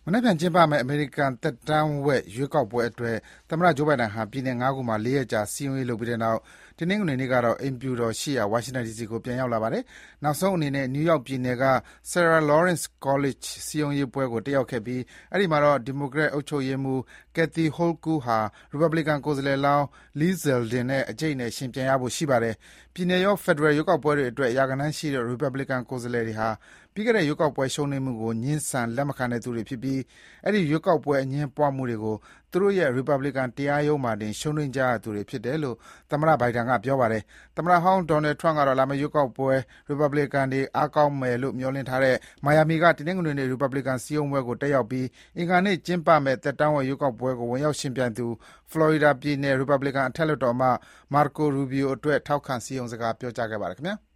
မနက်ဖြန်ကျင်းပမယ့်အမေရိကန်သက်တမ်းဝက်ရွေးကောက်ပွဲအတွက်သမ္မတ Joe Biden ဟာပြည်နယ် ၅ ခုမှာ ၄ ရက်ကြာစည်းရုံးရေးလုပ်ပြီးတဲ့နောက် တနင်္ဂနွေနေ့ကတော့အိမ်ဖြူတော်ရှိရာ ဝါရှင်တန်ဒီစီကို ပြန်ရောက်လာပါတယ်။ နောက်ဆုံးအနေနဲ့ နယူးယောက်ပြည်နယ်က Sarah Lawrence College စည်းရုံးရေးပွဲကို တက်ရောက်ခဲ့ပြီး အဲဒီမှာတော့ ဒီမိုကရက်အုပ်ချုပ်ရေးမှူး Kathy Hochul ဟာ ရီပတ်ဘလီကန်ကိုယ်စားလှယ်လောင်း Lee Zeldin နဲ့ အကျိတ်အနယ် ယှဉ်ပြိုင်ရဖို့ရှိပါတယ်။ ပြည်နယ်ရော ဖက်ဒရယ်ရွေးကောက်ပွဲတွေအတွက် ရာဂဏန်းရှိတဲ့ ရီပတ်ဘလီကန်ကိုယ်စားလှယ်တွေဟာ ပြီးခဲ့တဲ့ရွေးကောက်ပွဲရှုံးနိမ့်မှုကို ငြင်းဆန်လက်မခံတဲ့သူတွေဖြစ်ပြီး အဲဒီရွေးကောက်ပွဲအငြင်းပွားမှုတွေကို သူတို့ရဲ့ ရီပတ်ဘလီကန်တရားရုံးမှာတင် ရှုံးနိမ့်ကြရသူတွေဖြစ်တယ်လို့ သမ္မတ Biden က ပြောပါတယ်။ သမ္မတဟောင်း Donald Trump ကတော့ လာမယ့်ရွေးကောက်ပွဲ ရီပတ်ဘလီကန်တွေ အားကောင်းမယ်လို့ မျှော်လင့်ထားတဲ့ မိုင်ယာမီက တနင်္ဂနွေနေ့ ရီပတ်ဘလီကန်စည်းရုံးပွဲကို တက်ရောက်ပြီး အင်္ဂါနေ့ကျင်းပမယ့် သက်တမ်းဝက်ရွေးကောက်ပွဲကို ဝင်ရောက်ယှဉ်ပြိုင်သူ ဖလော်ရီဒါပြည်နယ် ရီပတ်ဘလီကန်အထက်လွှတ်တော်အမတ် Marco Rubio အတွက် ထောက်ခံစည်းရုံးစကားပြောကြားခဲ့ပါတယ်။